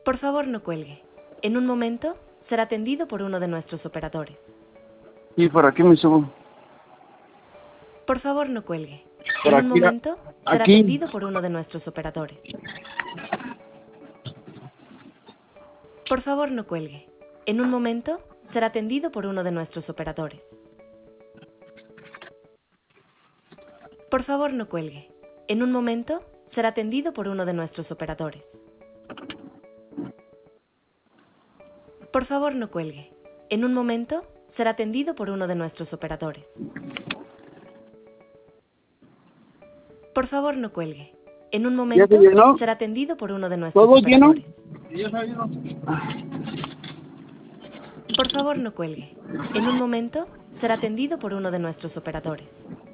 Por favor, no cuelgue. En un momento será atendido por uno de nuestros operadores. Y por aquí me subo. Por favor, no cuelgue. Por En un aquí, momento será aquí. atendido por uno de nuestros operadores. Por favor, no cuelgue. En un momento será atendido por uno de nuestros operadores. Por favor, no cuelgue. En un momento será atendido por uno de nuestros operadores. Por favor, no cuelgue. En un momento será atendido por uno de nuestros operadores. Por favor, no cuelgue. En un ¿Ya se momento llenó? será atendido por uno de nuestros ¿Todo lleno? operadores. Por favor, no cuelgue. En un momento será atendido por uno de nuestros operadores.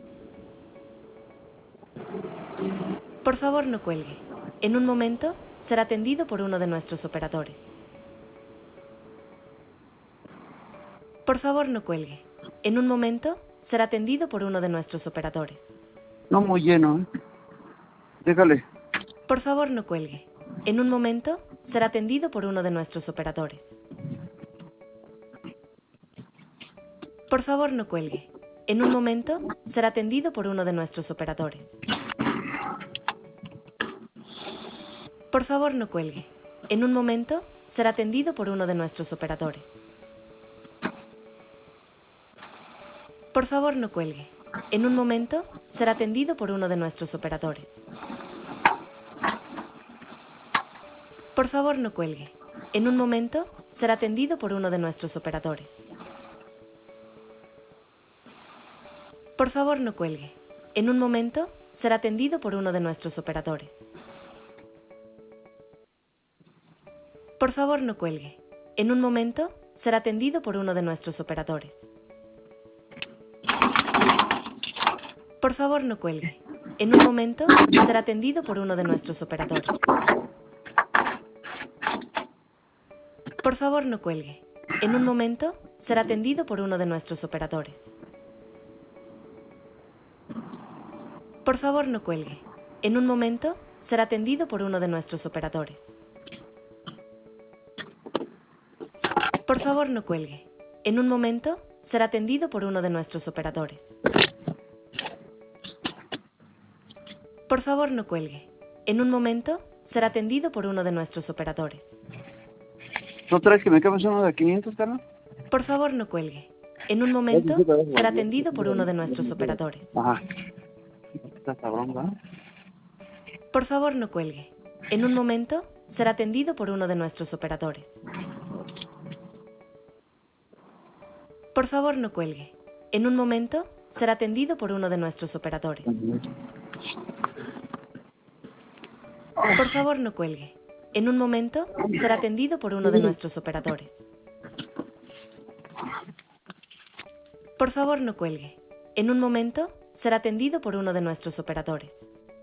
Por favor, no cuelgue. En un momento será atendido por uno de nuestros operadores. Por favor, no cuelgue. En un momento será atendido por uno de nuestros operadores. No muy lleno, ¿eh? Déjale. Por favor, no cuelgue. En un momento será atendido por uno de nuestros operadores. Por favor, no cuelgue. En un momento será atendido por uno de nuestros operadores. Por favor, no cuelgue. En un momento será atendido por uno de nuestros operadores. Por favor, no cuelgue. En un momento será atendido por uno de nuestros operadores. Por favor, no cuelgue. En un momento será atendido por uno de nuestros operadores. Por favor, no cuelgue. En un momento será atendido por uno de nuestros operadores. Por favor, no cuelgue. En un momento será atendido por uno de nuestros operadores. Por favor, no cuelgue. En un momento será atendido por uno de nuestros operadores. Por favor, no cuelgue. En un momento será atendido por uno de nuestros operadores. Por favor, no cuelgue. En un momento será atendido por uno de nuestros operadores. Por favor, no cuelgue. En un momento será atendido por uno de nuestros operadores. Por favor, no cuelgue. En un momento será atendido por uno de nuestros operadores. ¿No traes que me cabes uno de 500, Carlos? Por favor, no cuelgue. En un momento será atendido por uno de nuestros operadores. Ajá. Está cabrón, ¿verdad? Por favor, no cuelgue. En un momento será atendido por uno de nuestros operadores. Por favor, no cuelgue. En un momento será atendido por uno de nuestros operadores. Por favor, no cuelgue. En un momento será atendido por uno de nuestros operadores. Por favor, no cuelgue. En un momento será atendido por uno de nuestros operadores.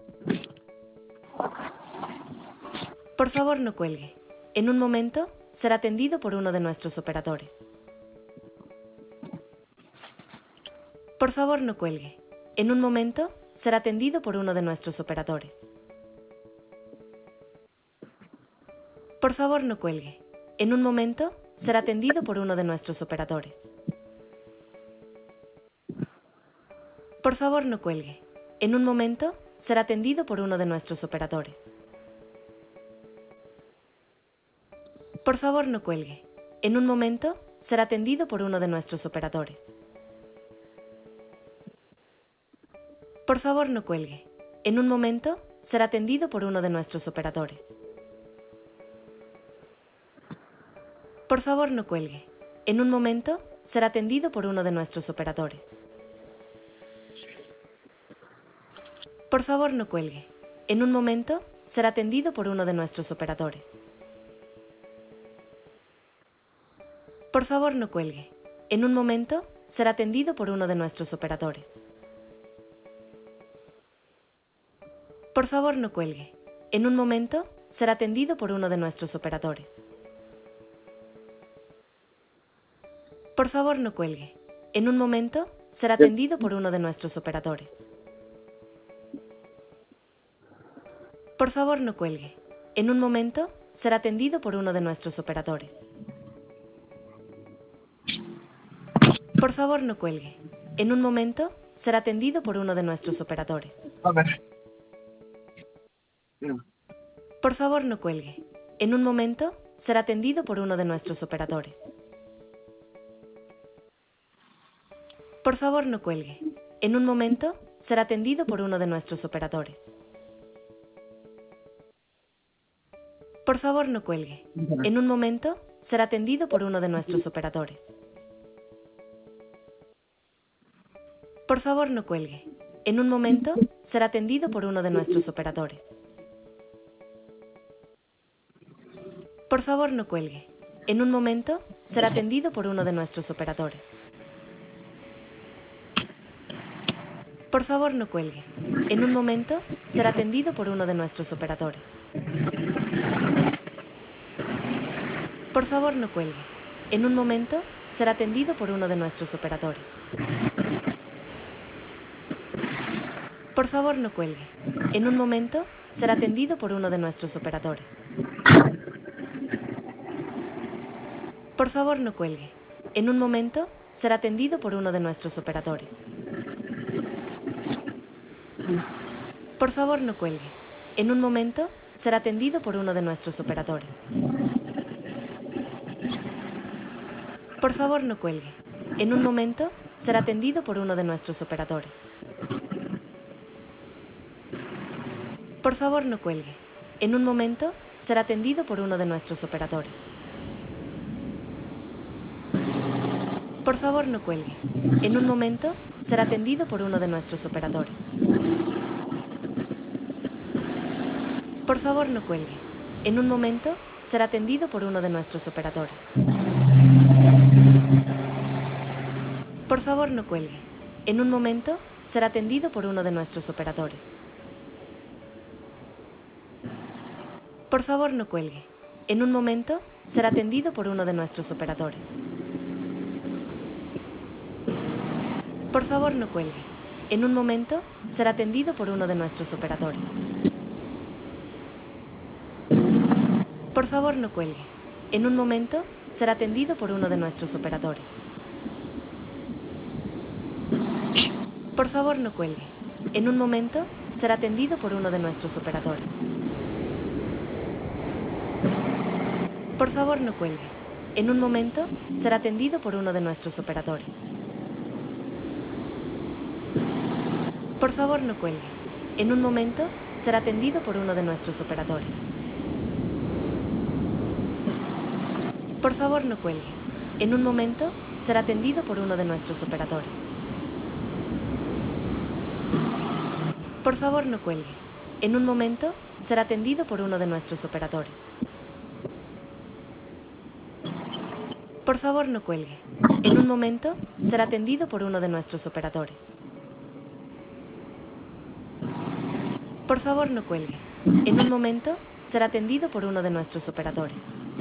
Por favor, no cuelgue. En un momento será atendido por uno de nuestros operadores. Por favor, no cuelgue. En un momento será atendido por uno de nuestros operadores. Por favor, no cuelgue. En un momento será atendido por uno de nuestros operadores. Por favor, no cuelgue. En un momento será atendido por uno de nuestros operadores. Por favor, no cuelgue. En un momento será atendido por uno de nuestros operadores. Por favor, no cuelgue. En un momento será atendido por uno de nuestros operadores. Por favor, no cuelgue. En un momento será atendido por uno de nuestros operadores. Por favor, no cuelgue. En un momento será atendido por uno de nuestros operadores. Por favor, no cuelgue. En un momento será atendido por uno de nuestros operadores. Por favor, no cuelgue. En un momento será atendido por uno de nuestros operadores. Por favor, no cuelgue. En un momento será atendido por uno de nuestros operadores. Por favor, no cuelgue. En un momento será atendido por uno de nuestros operadores. Por favor, no cuelgue. En un momento, será atendido por uno de nuestros operadores. A ver. Mira. Por favor, no cuelgue. En un momento, será atendido por uno de nuestros operadores. Por favor, no cuelgue. En un momento, será atendido por uno de nuestros operadores. Por favor, no cuelgue. En un momento, será atendido por uno de nuestros operadores. Por favor, no cuelgue. En un momento, será atendido por uno de nuestros operadores. Por favor, no cuelgue. En un momento, será atendido por uno de nuestros operadores. Por favor, no cuelgue. En un momento, será atendido por uno de nuestros operadores. Por favor, no cuelgue. En un momento, será atendido por uno de nuestros operadores. Por favor, no cuelgue. En un momento, será atendido por uno de nuestros operadores. Por favor, no cuelgue. En un momento, será atendido por uno de nuestros operadores. Por favor, no cuelgue. En un momento, será atendido por uno de nuestros operadores. Por favor, no cuelgue. En un momento, será atendido por uno de nuestros operadores. Por favor, no cuelgue. En un momento, será atendido por uno de nuestros operadores. Por favor, no cuelgue. En un momento, será atendido por uno de nuestros operadores. Por favor, no cuelgue. En un momento, será atendido por uno de nuestros operadores. Por favor, no cuelgue. En un momento, será atendido por uno de nuestros operadores. Por favor, no cuelgue. En un momento, será atendido por uno de nuestros operadores. Por favor, no cuelgue. En un momento, será atendido por uno de nuestros operadores. Por favor, no cuelgue. En un momento, será atendido por uno de nuestros operadores. Por favor, no cuelgue. En un momento, será atendido por uno de nuestros operadores. Por favor, no cuelgue. En un momento, será atendido por uno de nuestros operadores. Por favor, no cuelgue. En un momento, será atendido por uno de nuestros operadores. Por favor, no cuelgue. En un momento, será atendido por uno de nuestros operadores. Por favor, no cuelgue. En un momento, será atendido por uno de nuestros operadores. Por favor, no cuelgue. En un momento, será atendido por uno de nuestros operadores. Por favor, no cuelgue. En un momento, será atendido por uno de nuestros operadores.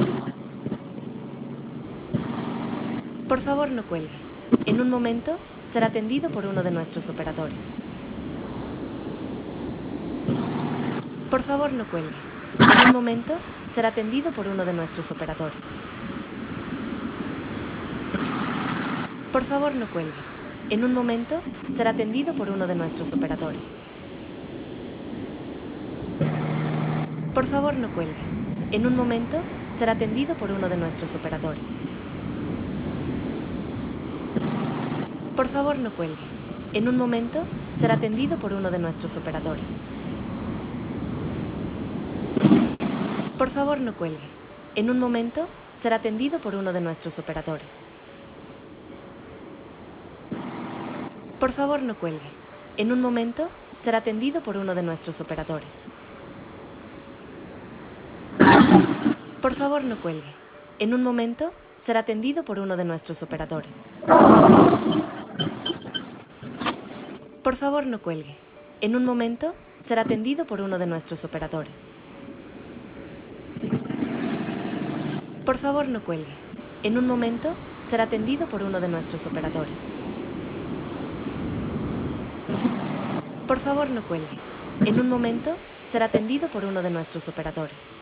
Por favor, no cuelgue. En un momento, será atendido por uno de nuestros operadores. Por favor, no cuelgue. En un momento, será atendido por uno de nuestros operadores. Por favor, no cuelgue. En un momento, será atendido por uno de nuestros operadores. Por favor, no cuelgue. En un momento, será atendido por uno de nuestros operadores. Por favor, no cuelgue. En un momento, será atendido por uno de nuestros operadores. Por favor, no cuelgue. En un momento, será atendido por uno de nuestros operadores. Por favor, no cuelgue. En un momento, será atendido por uno de nuestros operadores. Por favor, no cuelgue. En un momento, será atendido por uno de nuestros operadores. Por favor, no cuelgue. En un momento, será atendido por uno de nuestros operadores. Por favor, no cuelgue. En un momento, será atendido por uno de nuestros operadores. Por favor, no cuelgue. En un momento, será atendido por uno de nuestros operadores.